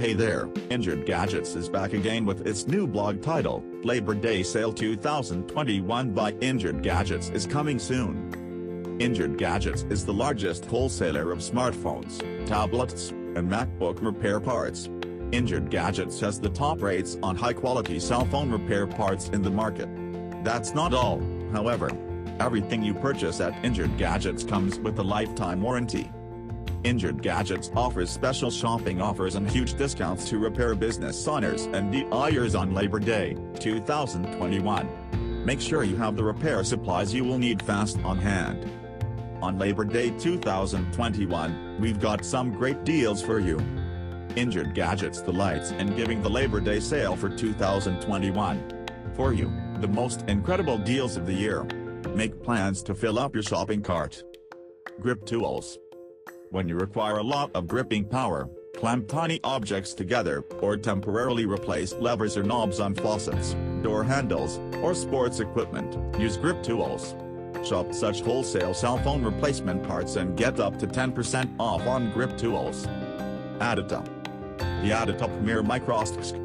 Hey there, Injured Gadgets is back again with its new blog title, Labor Day Sale 2021 by Injured Gadgets is coming soon. Injured Gadgets is the largest wholesaler of smartphones, tablets, and MacBook repair parts. Injured Gadgets has the top rates on high-quality cell phone repair parts in the market. That's not all, however. Everything you purchase at Injured Gadgets comes with a lifetime warranty. Injured Gadgets offers special shopping offers and huge discounts to repair business owners and DIYers on Labor Day 2021. Make sure you have the repair supplies you will need fast on hand. On Labor Day 2021, we've got some great deals for you. Injured Gadgets delights in giving the Labor Day sale for 2021. For you, the most incredible deals of the year. Make plans to fill up your shopping cart. Grip Tools. When you require a lot of gripping power, clamp tiny objects together, or temporarily replace levers or knobs on faucets, door handles, or sports equipment, use Grip Tools. Shop such wholesale cell phone replacement parts and get up to 10% off on Grip Tools. Adita. The Adita Premier Microstick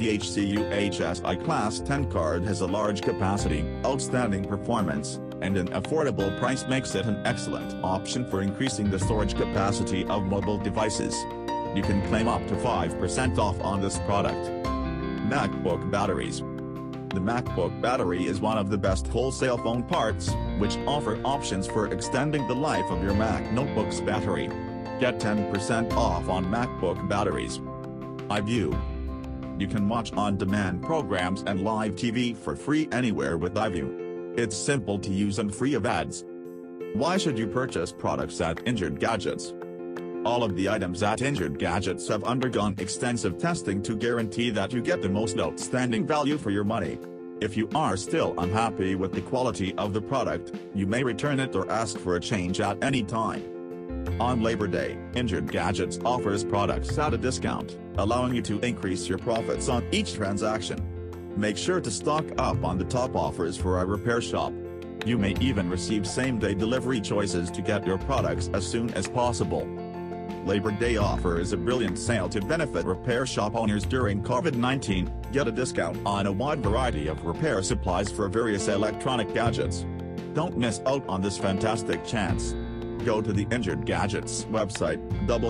STHCUHSI Class 10 card has a large capacity, outstanding performance, and an affordable price makes it an excellent option for increasing the storage capacity of mobile devices. You can claim up to 5% off on this product. MacBook Batteries. The MacBook battery is one of the best wholesale phone parts, which offer options for extending the life of your Mac notebook's battery. Get 10% off on MacBook batteries. iView. You can watch on-demand programs and live TV for free anywhere with iView. It's simple to use and free of ads. Why should you purchase products at Injured Gadgets? All of the items at Injured Gadgets have undergone extensive testing to guarantee that you get the most outstanding value for your money. If you are still unhappy with the quality of the product, you may return it or ask for a change at any time. On Labor Day, Injured Gadgets offers products at a discount, allowing you to increase your profits on each transaction. Make sure to stock up on the top offers for our repair shop. You may even receive same-day delivery choices to get your products as soon as possible. Labor Day offer is a brilliant sale to benefit repair shop owners during COVID-19. Get a discount on a wide variety of repair supplies for various electronic gadgets. Don't miss out on this fantastic chance. Go to the Injured Gadgets website,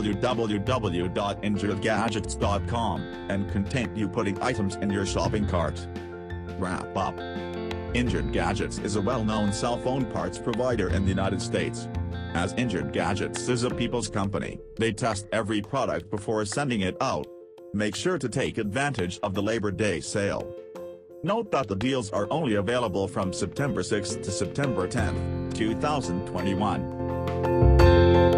www.injuredgadgets.com, and continue putting items in your shopping cart. Wrap up. Injured Gadgets is a well-known cell phone parts provider in the United States. As Injured Gadgets is a people's company, they test every product before sending it out. Make sure to take advantage of the Labor Day sale. Note that the deals are only available from September 6th to September 10th, 2021.